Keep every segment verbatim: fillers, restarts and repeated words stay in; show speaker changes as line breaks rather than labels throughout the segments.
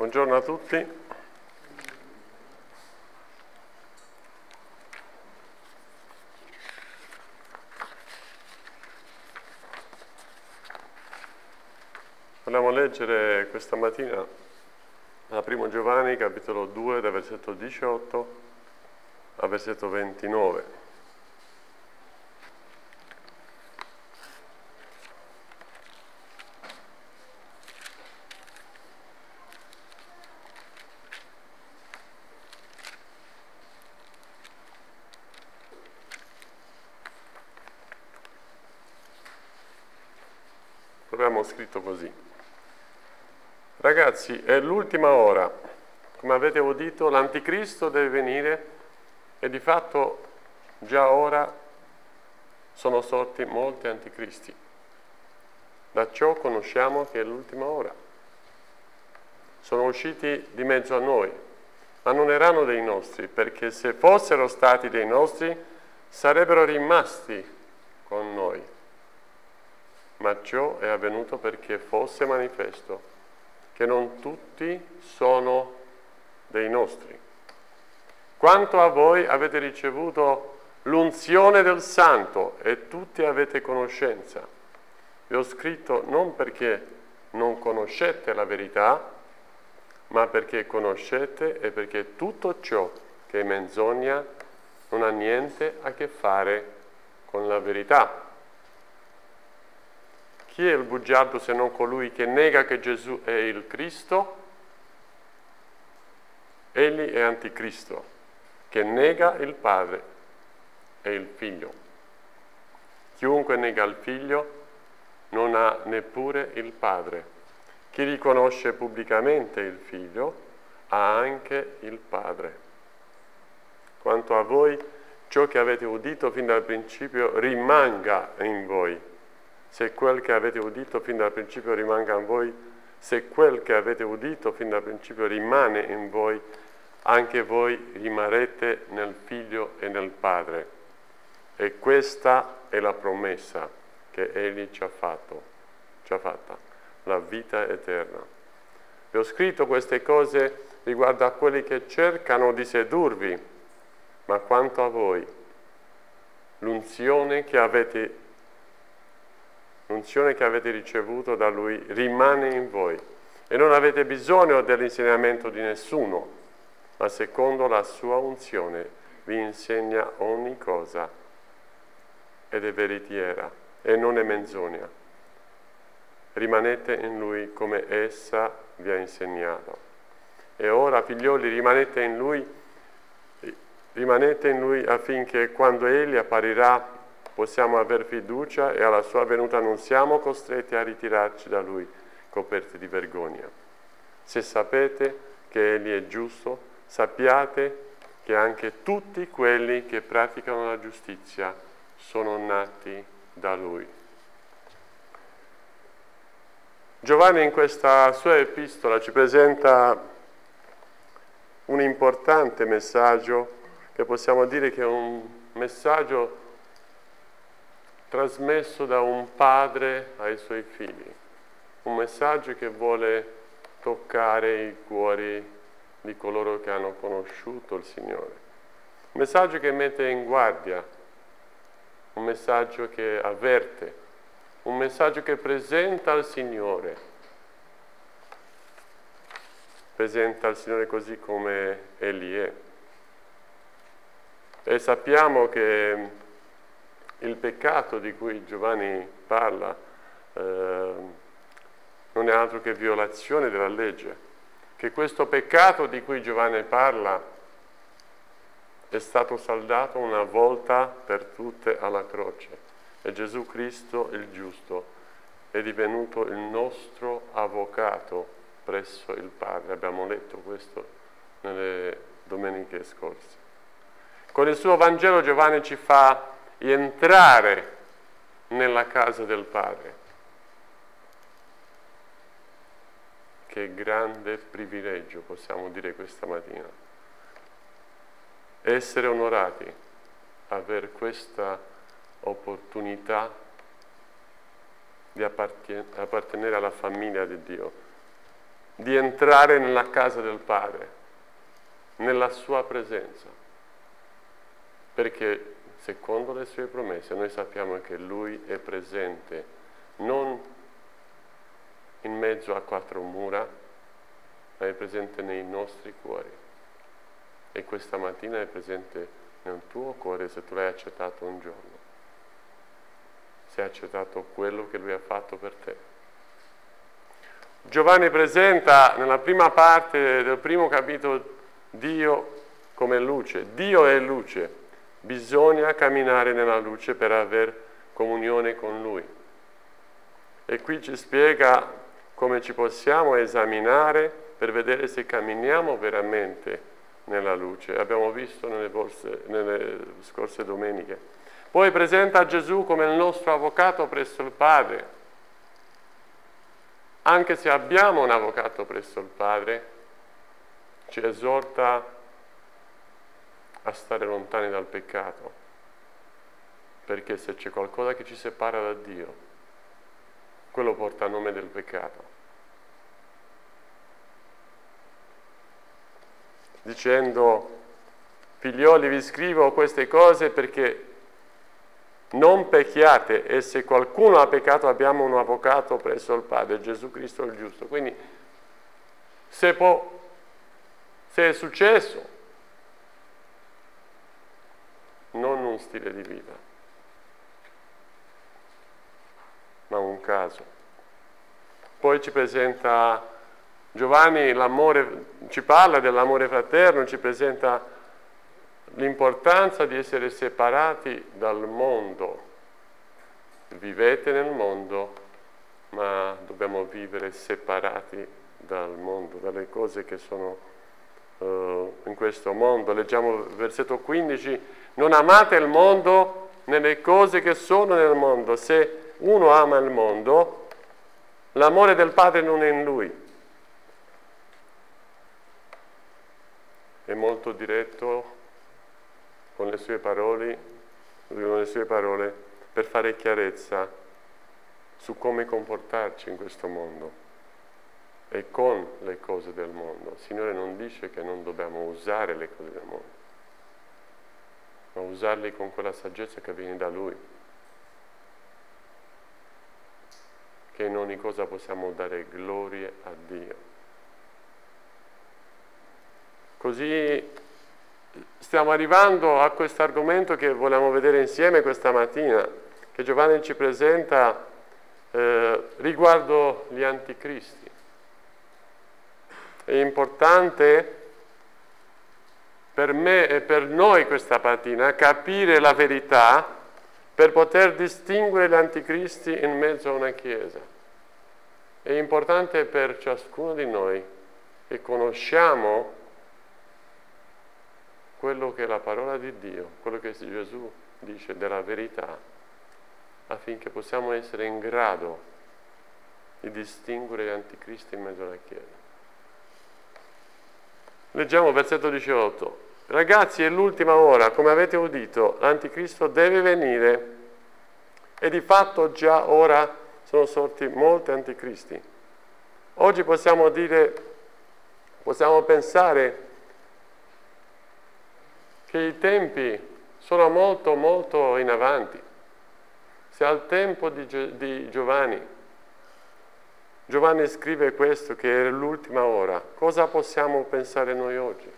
Buongiorno a tutti. Vogliamo leggere questa mattina da primo Giovanni, capitolo due, dal versetto diciotto al versetto ventinove. Abbiamo scritto così: ragazzi, è l'ultima ora. Come avete udito, l'anticristo deve venire e di fatto già ora sono sorti molti anticristi. Da ciò conosciamo che è l'ultima ora. Sono usciti di mezzo a noi, ma non erano dei nostri, perché se fossero stati dei nostri sarebbero rimasti con noi. Ma ciò è avvenuto perché fosse manifesto che non tutti sono dei nostri. Quanto a voi avete ricevuto l'unzione del Santo e tutti avete conoscenza. Vi ho scritto non perché non conoscete la verità, ma perché conoscete e perché tutto ciò che è menzogna non ha niente a che fare con la verità. Chi è il bugiardo se non colui che nega che Gesù è il Cristo? Egli è anticristo, che nega il Padre e il Figlio. Chiunque nega il Figlio non ha neppure il Padre. Chi riconosce pubblicamente il Figlio ha anche il Padre. Quanto a voi, ciò che avete udito fin dal principio rimanga in voi. Se quel che avete udito fin dal principio rimanga in voi, se quel che avete udito fin dal principio rimane in voi, anche voi rimarrete nel Figlio e nel Padre. E questa è la promessa che Egli ci ha fatto, ci ha fatta, la vita eterna. Vi ho scritto queste cose riguardo a quelli che cercano di sedurvi, ma quanto a voi, l'unzione che avete L'unzione che avete ricevuto da Lui rimane in voi e non avete bisogno dell'insegnamento di nessuno, ma secondo la sua unzione vi insegna ogni cosa ed è veritiera e non è menzogna. Rimanete in Lui come essa vi ha insegnato. E ora, figlioli, rimanete in Lui, rimanete in Lui affinché quando Egli apparirà possiamo aver fiducia e alla sua venuta non siamo costretti a ritirarci da Lui, coperti di vergogna. Se sapete che Egli è giusto, sappiate che anche tutti quelli che praticano la giustizia sono nati da Lui. Giovanni in questa sua epistola ci presenta un importante messaggio che possiamo dire che è un messaggio trasmesso da un padre ai suoi figli, un messaggio che vuole toccare i cuori di coloro che hanno conosciuto il Signore, un messaggio che mette in guardia, un messaggio che avverte, un messaggio che presenta il Signore, presenta il Signore così come Egli è. E sappiamo che il peccato di cui Giovanni parla eh, non è altro che violazione della legge, che questo peccato di cui Giovanni parla è stato saldato una volta per tutte alla croce e Gesù Cristo, il giusto, è divenuto il nostro avvocato presso il Padre. Abbiamo letto questo nelle domeniche scorse. Con il suo Vangelo Giovanni ci fa entrare nella casa del Padre. Che grande privilegio, possiamo dire questa mattina. Essere onorati, aver questa opportunità di appartenere alla famiglia di Dio, di entrare nella casa del Padre, nella sua presenza, perché secondo le sue promesse noi sappiamo che Lui è presente non in mezzo a quattro mura, ma è presente nei nostri cuori. E questa mattina è presente nel tuo cuore se tu l'hai accettato un giorno, se hai accettato quello che Lui ha fatto per te. Giovanni presenta nella prima parte del primo capitolo Dio come luce. Dio è luce. Bisogna camminare nella luce per avere comunione con Lui. E qui ci spiega come ci possiamo esaminare per vedere se camminiamo veramente nella luce. Abbiamo visto nelle, borse, nelle scorse domeniche. Poi presenta Gesù come il nostro avvocato presso il Padre. Anche se abbiamo un avvocato presso il Padre, ci esorta a stare lontani dal peccato, perché se c'è qualcosa che ci separa da Dio, quello porta il nome del peccato. Dicendo, figlioli, vi scrivo queste cose perché non pecchiate, e se qualcuno ha peccato abbiamo un avvocato presso il Padre, Gesù Cristo il giusto. Quindi se, può, se è successo, non un stile di vita, ma un caso. Poi ci presenta Giovanni, l'amore, ci parla dell'amore fraterno, ci presenta l'importanza di essere separati dal mondo. Vivete nel mondo, ma dobbiamo vivere separati dal mondo, dalle cose che sono uh, in questo mondo. Leggiamo il versetto quindici. Non amate il mondo nelle cose che sono nel mondo. Se uno ama il mondo, l'amore del Padre non è in lui. È molto diretto con le sue parole, con le sue parole per fare chiarezza su come comportarci in questo mondo e con le cose del mondo. Il Signore non dice che non dobbiamo usare le cose del mondo, ma usarli con quella saggezza che viene da Lui, che in ogni cosa possiamo dare glorie a Dio. Così stiamo arrivando a questo argomento che vogliamo vedere insieme questa mattina, che Giovanni ci presenta eh, riguardo gli anticristi. È importante per me e per noi questa mattina capire la verità per poter distinguere gli anticristi in mezzo a una chiesa. È importante per ciascuno di noi che conosciamo quello che è la parola di Dio, quello che Gesù dice della verità, affinché possiamo essere in grado di distinguere gli anticristi in mezzo alla Chiesa. Leggiamo il versetto diciotto. Ragazzi, è l'ultima ora, come avete udito, l'anticristo deve venire e di fatto già ora sono sorti molti anticristi. Oggi possiamo dire, possiamo pensare che i tempi sono molto molto in avanti. Se al tempo di, Gio- di Giovanni, Giovanni scrive questo, che era l'ultima ora, cosa possiamo pensare noi oggi?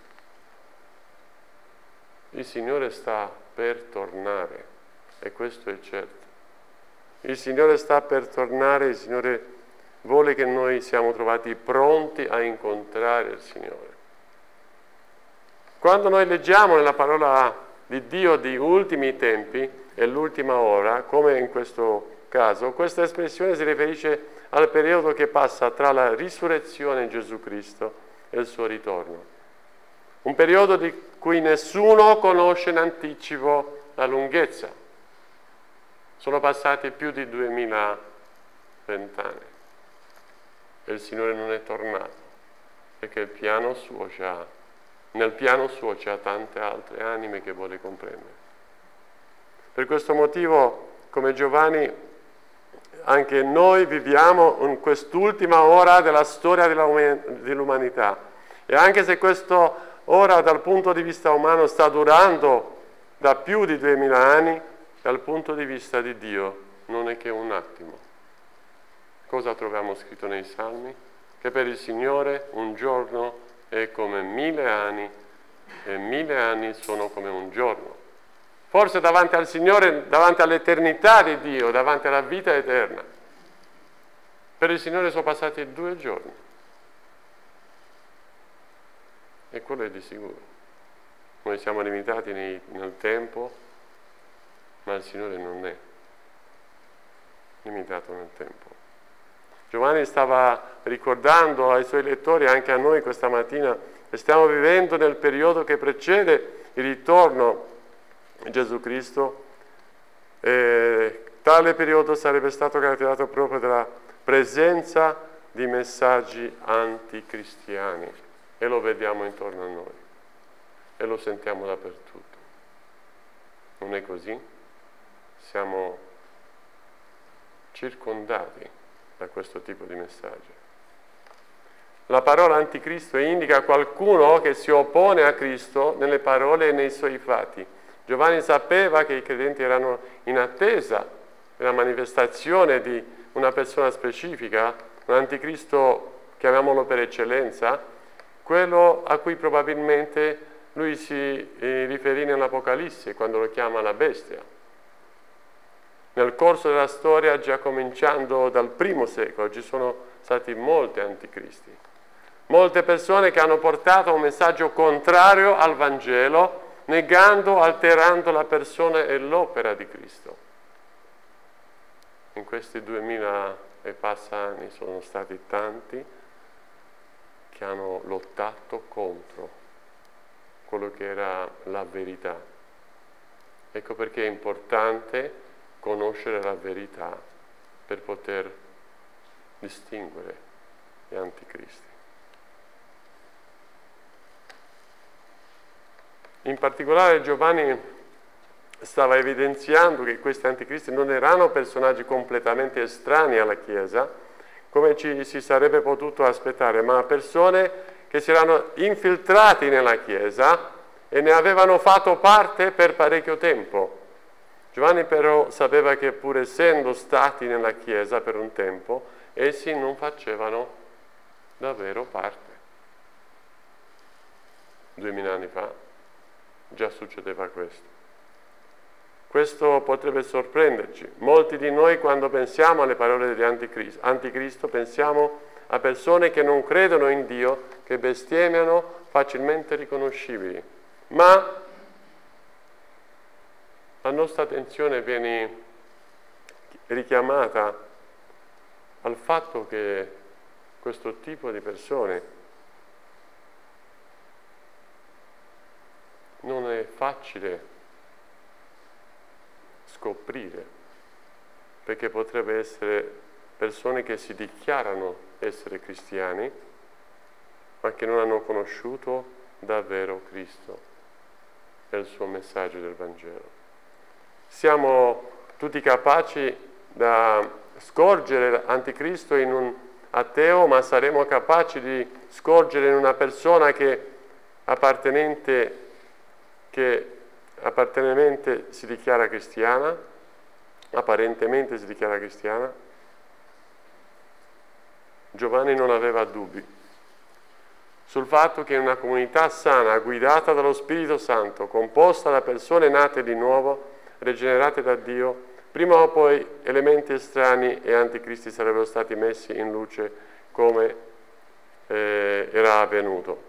Il Signore sta per tornare, e questo è certo. Il Signore sta per tornare, il Signore vuole che noi siamo trovati pronti a incontrare il Signore. Quando noi leggiamo nella parola di Dio di ultimi tempi e l'ultima ora, come in questo caso, questa espressione si riferisce al periodo che passa tra la risurrezione di Gesù Cristo e il suo ritorno. Un periodo di cui nessuno conosce in anticipo la lunghezza. Sono passati più di duemila vent'anni e il Signore non è tornato, perché il piano suo c'ha, nel piano suo c'ha tante altre anime che vuole comprendere. Per questo motivo, come Giovanni anche noi viviamo in quest'ultima ora della storia dell'umanità. E anche se questa ora dal punto di vista umano sta durando da più di duemila anni, dal punto di vista di Dio non è che un attimo. Cosa troviamo scritto nei Salmi? Che per il Signore un giorno è come mille anni e mille anni sono come un giorno. Forse davanti al Signore, davanti all'eternità di Dio, davanti alla vita eterna, per il Signore sono passati due giorni. E quello è di sicuro. Noi siamo limitati nei, nel tempo, ma il Signore non è limitato nel tempo. Giovanni stava ricordando ai suoi lettori, anche a noi questa mattina, che stiamo vivendo nel periodo che precede il ritorno di Gesù Cristo. E tale periodo sarebbe stato caratterizzato proprio dalla presenza di messaggi anticristiani, e lo vediamo intorno a noi e lo sentiamo dappertutto. Non è così? Siamo circondati da questo tipo di messaggi. La parola anticristo indica qualcuno che si oppone a Cristo nelle parole e nei suoi fatti. Giovanni sapeva che i credenti erano in attesa della manifestazione di una persona specifica, un anticristo, chiamiamolo per eccellenza, quello a cui probabilmente lui si eh, riferì nell'Apocalisse quando lo chiama la bestia. Nel corso della storia, già cominciando dal primo secolo, ci sono stati molti anticristi, molte persone che hanno portato un messaggio contrario al Vangelo, negando, alterando la persona e l'opera di Cristo. In questi duemila e passa anni sono stati tanti che hanno lottato contro quello che era la verità. Ecco perché è importante conoscere la verità per poter distinguere gli anticristi. In particolare Giovanni stava evidenziando che questi anticristi non erano personaggi completamente estranei alla Chiesa, come ci si sarebbe potuto aspettare, ma persone che si erano infiltrati nella Chiesa e ne avevano fatto parte per parecchio tempo. Giovanni però sapeva che pur essendo stati nella Chiesa per un tempo, essi non facevano davvero parte. Duemila anni fa già succedeva questo. Questo potrebbe sorprenderci. Molti di noi, quando pensiamo alle parole di anticristo, anticristo, pensiamo a persone che non credono in Dio, che bestemmiano, facilmente riconoscibili. Ma la nostra attenzione viene richiamata al fatto che questo tipo di persone non è facile scoprire, perché potrebbe essere persone che si dichiarano essere cristiani, ma che non hanno conosciuto davvero Cristo e il suo messaggio del Vangelo. Siamo tutti capaci da scorgere l'anticristo in un ateo, ma saremo capaci di scorgere in una persona che appartenente che apparentemente si dichiara cristiana, apparentemente si dichiara cristiana. Giovanni non aveva dubbi sul fatto che in una comunità sana, guidata dallo Spirito Santo, composta da persone nate di nuovo, rigenerate da Dio, prima o poi elementi estranei e anticristi sarebbero stati messi in luce come eh, era avvenuto,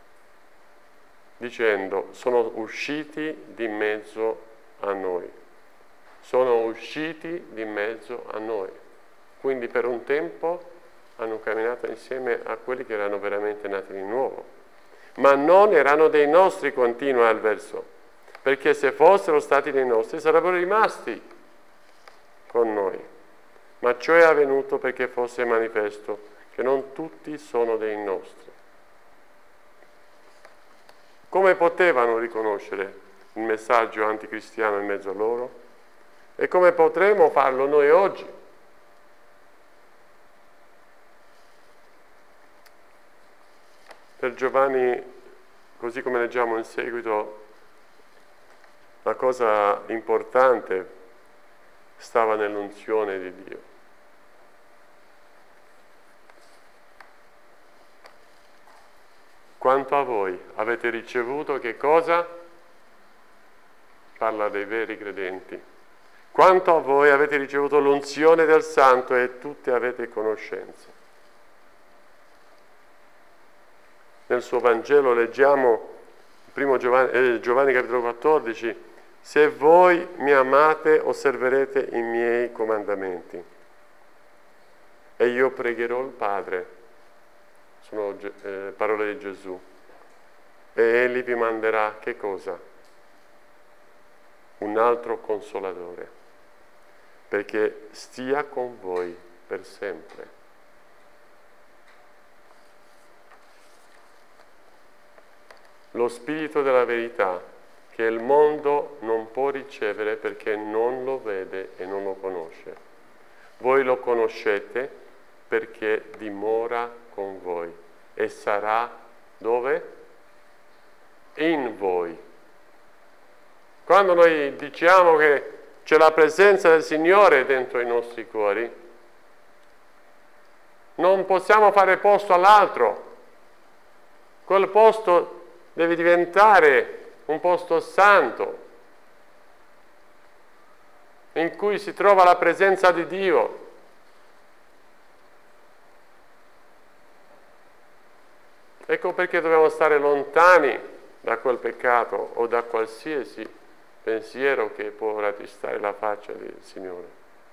dicendo: sono usciti di mezzo a noi, sono usciti di mezzo a noi. Quindi per un tempo hanno camminato insieme a quelli che erano veramente nati di nuovo, ma non erano dei nostri, continua il verso, perché se fossero stati dei nostri sarebbero rimasti con noi, ma ciò è avvenuto perché fosse manifesto che non tutti sono dei nostri. Come potevano riconoscere il messaggio anticristiano in mezzo a loro? E come potremo farlo noi oggi? per Giovanni, così come leggiamo in seguito, la cosa importante stava nell'unzione di Dio. Quanto a voi avete ricevuto che cosa? Parla dei veri credenti. Quanto a voi avete ricevuto l'unzione del Santo e tutti avete conoscenza. Nel suo Vangelo leggiamo, primo Giovanni, eh, Giovanni capitolo quattordici, se voi mi amate osserverete i miei comandamenti e io pregherò il Padre, sono eh, parole di Gesù, e egli vi manderà che cosa? Un altro consolatore, perché stia con voi per sempre. Lo Spirito della verità, che il mondo non può ricevere perché non lo vede e non lo conosce. Voi lo conoscete perché dimora con voi e sarà dove? In voi. Quando noi diciamo che c'è la presenza del Signore dentro i nostri cuori, non possiamo fare posto all'altro. Quel posto deve diventare un posto santo, in cui si trova la presenza di Dio. Ecco perché dobbiamo stare lontani da quel peccato o da qualsiasi pensiero che può rattristare la faccia del Signore.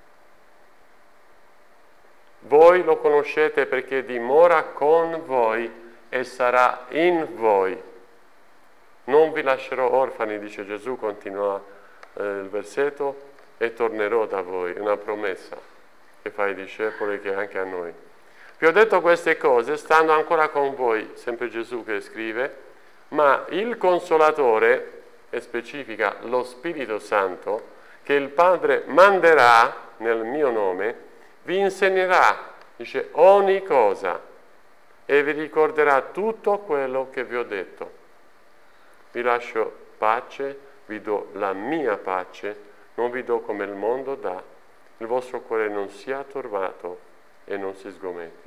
Voi lo conoscete perché dimora con voi e sarà in voi. Non vi lascerò orfani, dice Gesù, continua eh, il versetto, e tornerò da voi. Una promessa che fa ai discepoli, che anche a noi. Vi ho detto queste cose stando ancora con voi, sempre Gesù che scrive, ma il Consolatore, e specifica lo Spirito Santo, che il Padre manderà nel mio nome, vi insegnerà, dice, ogni cosa e vi ricorderà tutto quello che vi ho detto. Vi lascio pace, vi do la mia pace, non vi do come il mondo dà, il vostro cuore non sia turbato e non si sgometti.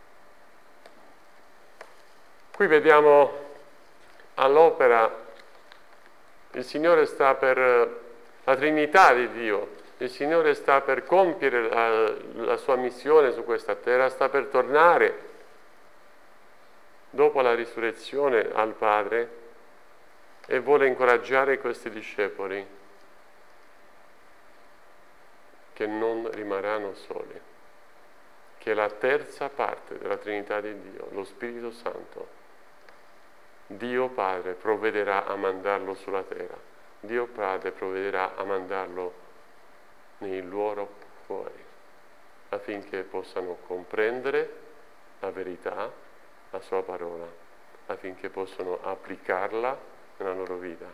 Qui vediamo all'opera, il Signore sta per la Trinità di Dio, il Signore sta per compiere la, la sua missione su questa terra, sta per tornare dopo la risurrezione al Padre, e vuole incoraggiare questi discepoli che non rimarranno soli, che la terza parte della Trinità di Dio, lo Spirito Santo, Dio Padre provvederà a mandarlo sulla terra, Dio Padre provvederà a mandarlo nei loro cuori, affinché possano comprendere la verità, la sua parola, affinché possano applicarla nella loro vita.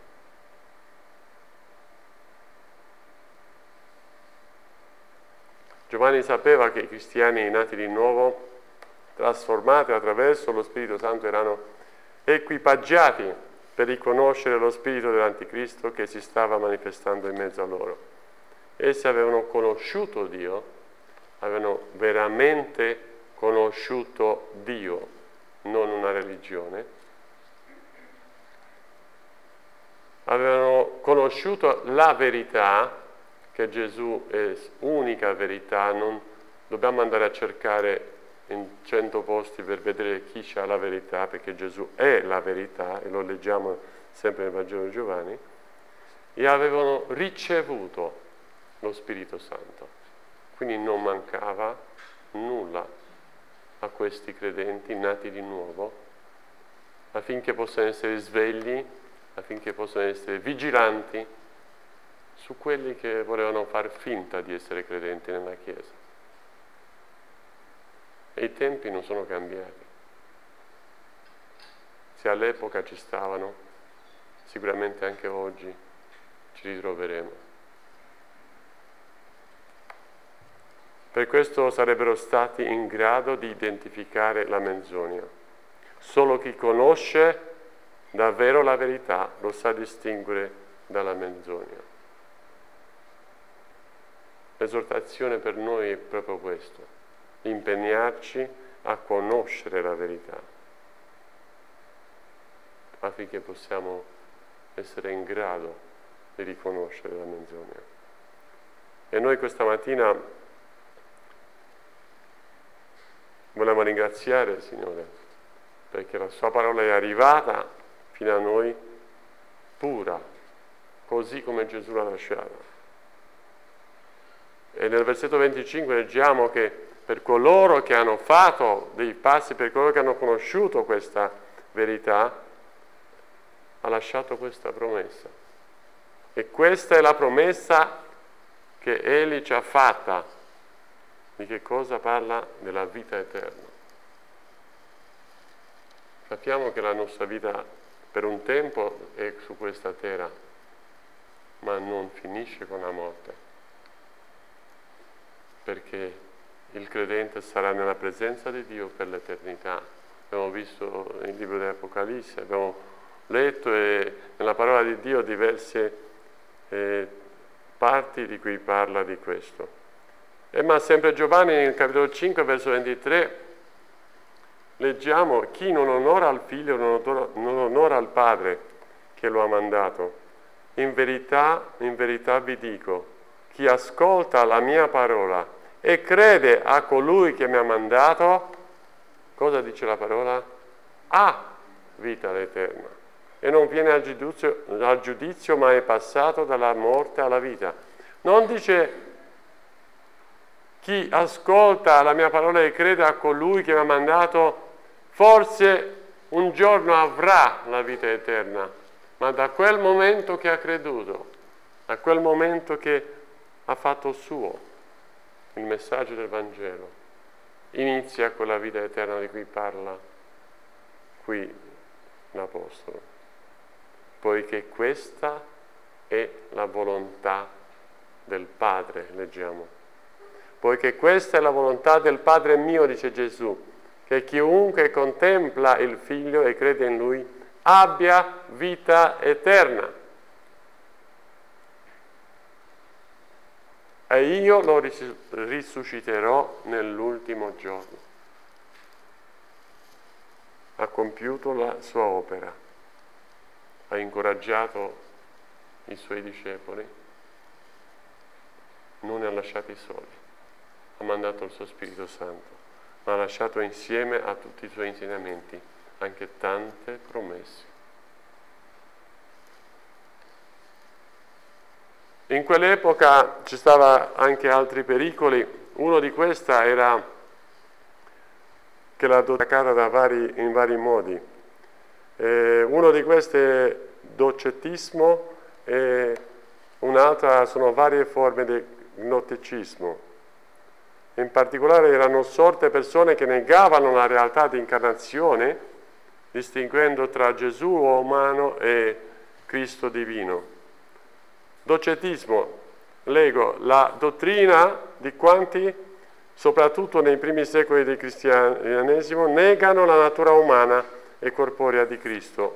Giovanni sapeva che i cristiani nati di nuovo, trasformati attraverso lo Spirito Santo, erano equipaggiati per riconoscere lo spirito dell'Anticristo che si stava manifestando in mezzo a loro. Essi avevano conosciuto Dio, avevano veramente conosciuto Dio, non una religione. Avevano conosciuto la verità, che Gesù è unica verità, non dobbiamo andare a cercare in cento posti per vedere chi c'ha la verità, perché Gesù è la verità, e lo leggiamo sempre nel Vangelo di Giovanni, e avevano ricevuto lo Spirito Santo. Quindi non mancava nulla a questi credenti nati di nuovo, affinché possano essere svegli, affinché possano essere vigilanti su quelli che volevano far finta di essere credenti nella Chiesa. E i tempi non sono cambiati. Se all'epoca ci stavano, sicuramente anche oggi ci ritroveremo. Per questo sarebbero stati in grado di identificare la menzogna. Solo chi conosce davvero la verità lo sa distinguere dalla menzogna. L'esortazione per noi è proprio questo, impegnarci a conoscere la verità, affinché possiamo essere in grado di riconoscere la menzogna. E noi questa mattina vogliamo ringraziare il Signore, perché la sua parola è arrivata fino a noi pura, così come Gesù l'ha lasciata. E nel versetto venticinque leggiamo che per coloro che hanno fatto dei passi, per coloro che hanno conosciuto questa verità, ha lasciato questa promessa. E questa è la promessa che Egli ci ha fatta. Di che cosa parla? Della vita eterna. Sappiamo che la nostra vita per un tempo è su questa terra, ma non finisce con la morte, perché il credente sarà nella presenza di Dio per l'eternità. Abbiamo visto nel libro dell'Apocalisse, abbiamo letto e nella parola di Dio diverse eh, parti di cui parla di questo. E ma sempre Giovanni nel capitolo cinque, verso ventitré, leggiamo: chi non onora il figlio non onora, non onora il padre che lo ha mandato. In verità, in verità vi dico, chi ascolta la mia parola e crede a colui che mi ha mandato, cosa dice la parola? Ha vita eterna e non viene al giudizio, al giudizio, ma è passato dalla morte alla vita. Non dice chi ascolta la mia parola e crede a colui che mi ha mandato, forse un giorno avrà la vita eterna, ma da quel momento che ha creduto, da quel momento che ha fatto suo il messaggio del Vangelo, inizia quella vita eterna di cui parla qui l'Apostolo, poiché questa è la volontà del Padre, leggiamo. Poiché questa è la volontà del Padre mio, dice Gesù, che chiunque contempla il Figlio e crede in Lui abbia vita eterna. E io lo risusciterò nell'ultimo giorno. Ha compiuto la sua opera, ha incoraggiato i suoi discepoli, non li ha lasciati soli. Ha mandato il suo Spirito Santo, ma ha lasciato insieme a tutti i suoi insegnamenti anche tante promesse. In quell'epoca ci stava anche altri pericoli. Uno di questi era che l'ha attaccata da vari, in vari modi. Eh, uno di questi è docetismo e un'altra sono varie forme di gnosticismo. In particolare erano sorte persone che negavano la realtà di incarnazione, distinguendo tra Gesù umano e Cristo divino. Docetismo, leggo, la dottrina di quanti, soprattutto nei primi secoli del cristianesimo, negano la natura umana e corporea di Cristo,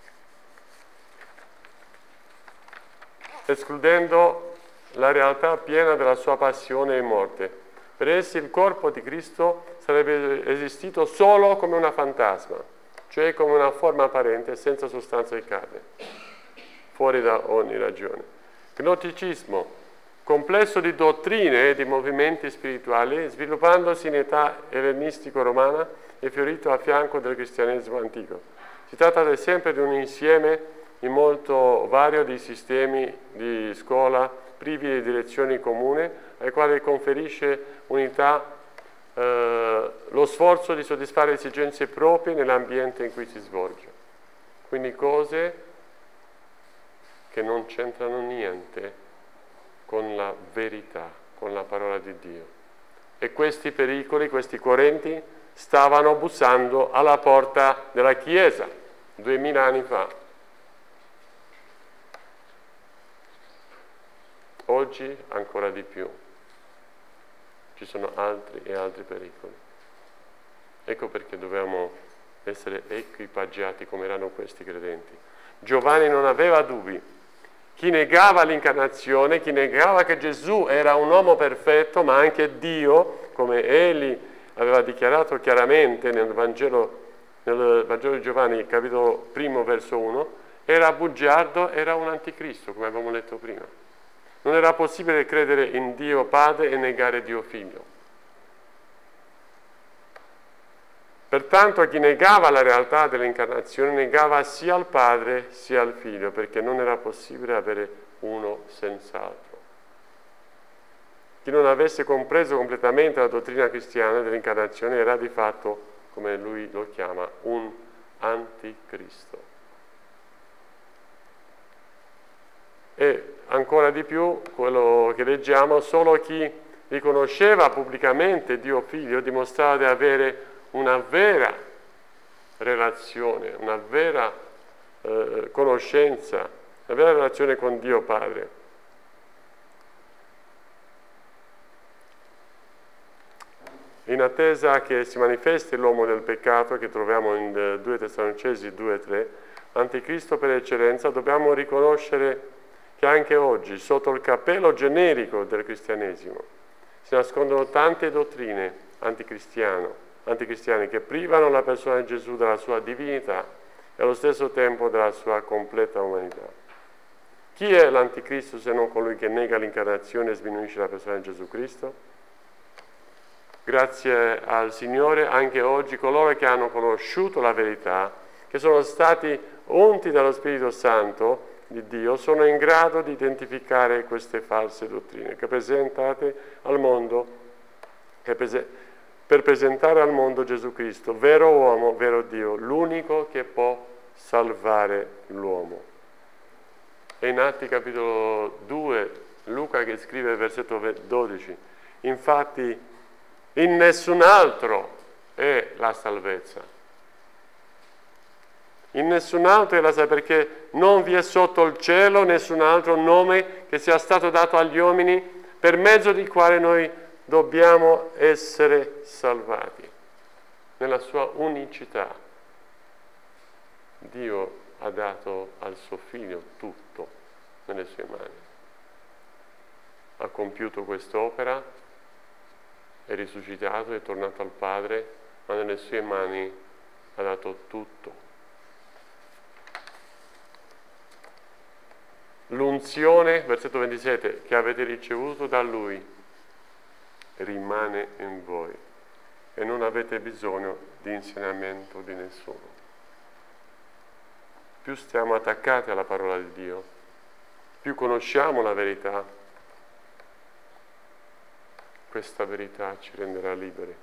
escludendo la realtà piena della sua passione e morte. Per essi il corpo di Cristo sarebbe esistito solo come una fantasma, cioè come una forma apparente senza sostanza di carne, fuori da ogni ragione. Gnosticismo, complesso di dottrine e di movimenti spirituali, sviluppandosi in età ellenistico-romana e fiorito a fianco del cristianesimo antico. Si tratta ad esempio di un insieme molto vario di sistemi di scuola privi di direzione comune, ai quali conferisce unità eh, lo sforzo di soddisfare esigenze proprie nell'ambiente in cui si svolge. Quindi cose che non c'entrano niente con la verità, con la parola di Dio. E questi pericoli, questi correnti, stavano bussando alla porta della Chiesa duemila anni fa. Oggi ancora di più. Ci sono altri e altri pericoli. Ecco perché dobbiamo essere equipaggiati come erano questi credenti. Giovanni non aveva dubbi. Chi negava l'incarnazione, chi negava che Gesù era un uomo perfetto, ma anche Dio, come egli aveva dichiarato chiaramente nel Vangelo, nel Vangelo di Giovanni, capitolo primo, verso uno, era bugiardo, era un anticristo, come abbiamo letto prima. Non era possibile credere in Dio Padre e negare Dio Figlio. Pertanto chi negava la realtà dell'incarnazione negava sia al Padre sia al Figlio, perché non era possibile avere uno senza l'altro. Chi non avesse compreso completamente la dottrina cristiana dell'incarnazione era di fatto, come lui lo chiama, un anticristo. E ancora di più, quello che leggiamo, solo chi riconosceva pubblicamente Dio Figlio dimostrava di avere una vera relazione, una vera eh, conoscenza, una vera relazione con Dio Padre. In attesa che si manifesti l'uomo del peccato, che troviamo in due Tessalonicesi due tre, Anticristo per eccellenza, dobbiamo riconoscere che anche oggi, sotto il cappello generico del cristianesimo, si nascondono tante dottrine anticristiane, anticristiani che privano la persona di Gesù della sua divinità e allo stesso tempo della sua completa umanità. Chi è l'anticristo se non colui che nega l'incarnazione e sminuisce la persona di Gesù Cristo? Grazie al Signore, anche oggi coloro che hanno conosciuto la verità, che sono stati unti dallo Spirito Santo di Dio, sono in grado di identificare queste false dottrine che presentate al mondo, che prese- per presentare al mondo Gesù Cristo, vero uomo, vero Dio, l'unico che può salvare l'uomo. E in Atti capitolo due, Luca che scrive versetto dodici, infatti in nessun altro è la salvezza. In nessun altro è la salvezza, perché non vi è sotto il cielo nessun altro nome che sia stato dato agli uomini per mezzo di quale noi dobbiamo essere salvati. Nella sua unicità Dio ha dato al suo figlio tutto nelle sue mani. Ha compiuto quest'opera, è risuscitato, è tornato al Padre, ma nelle sue mani ha dato tutto. L'unzione, versetto ventisette, che avete ricevuto da Lui rimane in voi e non avete bisogno di insegnamento di nessuno. Più stiamo attaccati alla parola di Dio, più conosciamo la verità, questa verità ci renderà liberi.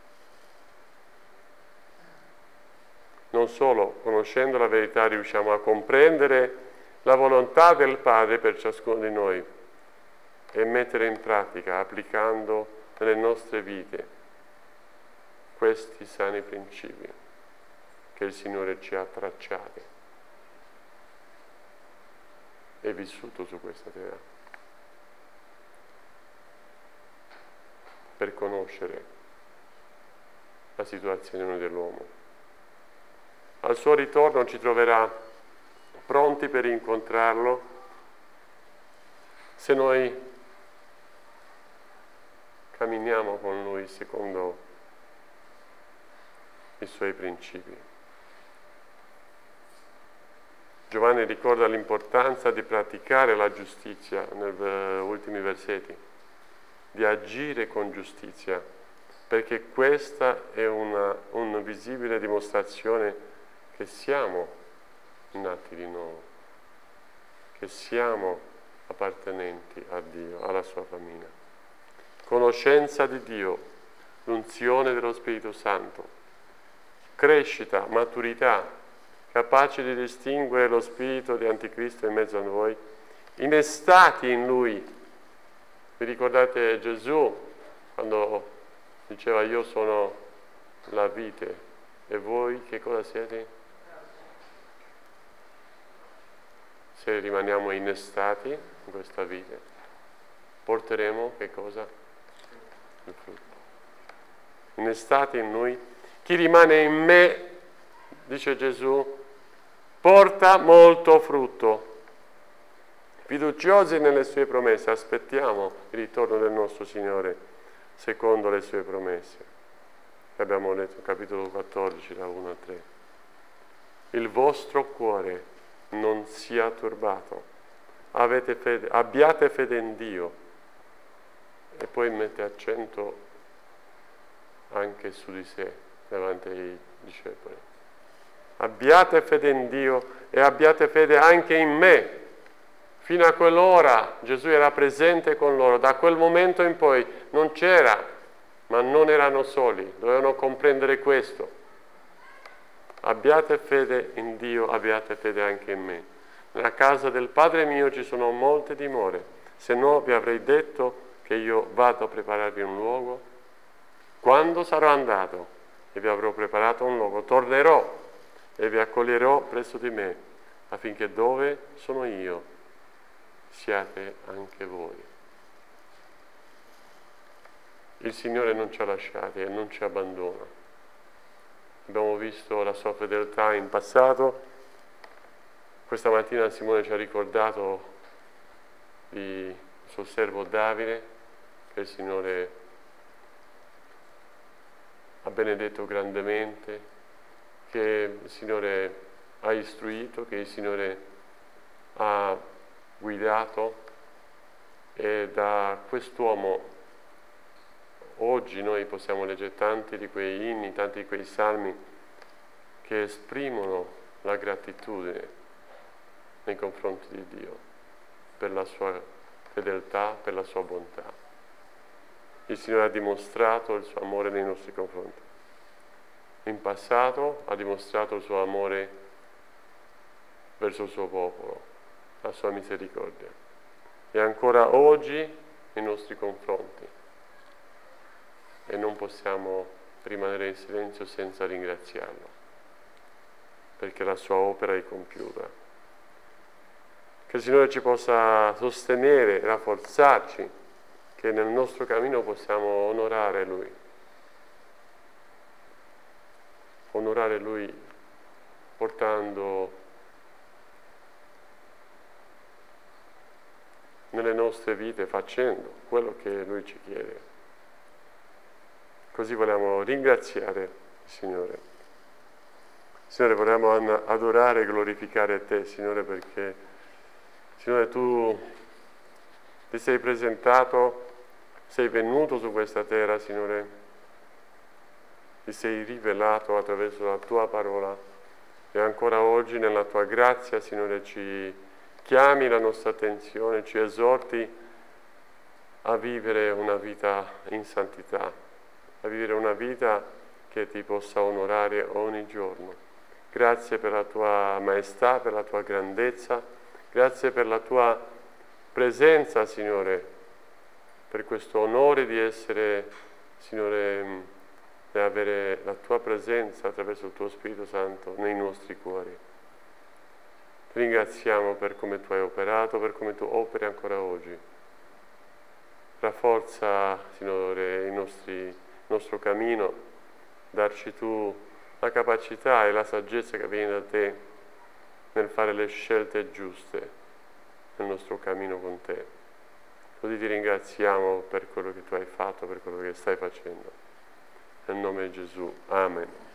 Non solo, conoscendo la verità riusciamo a comprendere la volontà del Padre per ciascuno di noi e mettere in pratica, applicando nelle nostre vite questi sani principi che il Signore ci ha tracciati e vissuto su questa terra per conoscere la situazione dell'uomo. Al suo ritorno ci troverà pronti per incontrarlo se noi camminiamo con Lui secondo i Suoi principi. Giovanni ricorda l'importanza di praticare la giustizia negli ultimi versetti, di agire con giustizia, perché questa è una, una visibile dimostrazione che siamo nati di nuovo, che siamo appartenenti a Dio, alla sua famiglia. Conoscenza di Dio, l'unzione dello Spirito Santo, crescita, maturità, capace di distinguere lo spirito di Anticristo in mezzo a noi, innestati in Lui. Vi ricordate Gesù quando diceva io sono la vite e voi che cosa siete? Se rimaniamo innestati in questa vite, porteremo che cosa? Il frutto. Innestati in Lui. Chi rimane in me dice Gesù, porta molto frutto. Fiduciosi nelle sue promesse, aspettiamo il ritorno del nostro Signore secondo le sue promesse. Abbiamo letto capitolo quattordici, da uno a tre. Il vostro cuore non sia turbato, avete fede, abbiate fede in Dio. E poi mette accento anche su di sé davanti ai discepoli. Abbiate fede in Dio e abbiate fede anche in me. Fino a quell'ora Gesù era presente con loro, da quel momento in poi non c'era, ma non erano soli, dovevano comprendere questo. Abbiate fede in Dio, abbiate fede anche in me. Nella casa del Padre mio ci sono molte dimore, se no vi avrei detto che io vado a prepararvi un luogo. Quando sarò andato e vi avrò preparato un luogo, tornerò e vi accoglierò presso di me, affinché dove sono io siate anche voi. Il Signore non ci ha lasciati e non ci abbandona. Abbiamo visto la sua fedeltà in passato. Questa mattina Simone ci ha ricordato di suo servo Davide, che il Signore ha benedetto grandemente, che il Signore ha istruito, che il Signore ha guidato, e da quest'uomo oggi noi possiamo leggere tanti di quei inni, tanti di quei salmi che esprimono la gratitudine nei confronti di Dio per la sua fedeltà, per la sua bontà. Il Signore ha dimostrato il suo amore nei nostri confronti. In passato ha dimostrato il suo amore verso il suo popolo, la sua misericordia, e ancora oggi nei nostri confronti. E non possiamo rimanere in silenzio senza ringraziarlo, perché la sua opera è compiuta. Che il Signore ci possa sostenere, rafforzarci, che nel nostro cammino possiamo onorare Lui. Onorare Lui portando nelle nostre vite, facendo quello che Lui ci chiede. Così vogliamo ringraziare il Signore. Signore, vogliamo adorare e glorificare Te, Signore, perché, Signore, Tu ti sei presentato, sei venuto su questa terra, Signore, ti sei rivelato attraverso la Tua parola e ancora oggi nella Tua grazia, Signore, ci chiami la nostra attenzione, ci esorti a vivere una vita in santità, a vivere una vita che ti possa onorare ogni giorno. Grazie per la Tua maestà, per la Tua grandezza, grazie per la Tua presenza, Signore, per questo onore di essere, Signore, di avere la Tua presenza attraverso il Tuo Spirito Santo nei nostri cuori. Ti ringraziamo per come Tu hai operato, per come Tu operi ancora oggi. Rafforza, Signore, i nostri, il nostro cammino, darci Tu la capacità e la saggezza che viene da Te nel fare le scelte giuste nel nostro cammino con Te. Così ti ringraziamo per quello che Tu hai fatto, per quello che stai facendo. Nel nome di Gesù. Amen.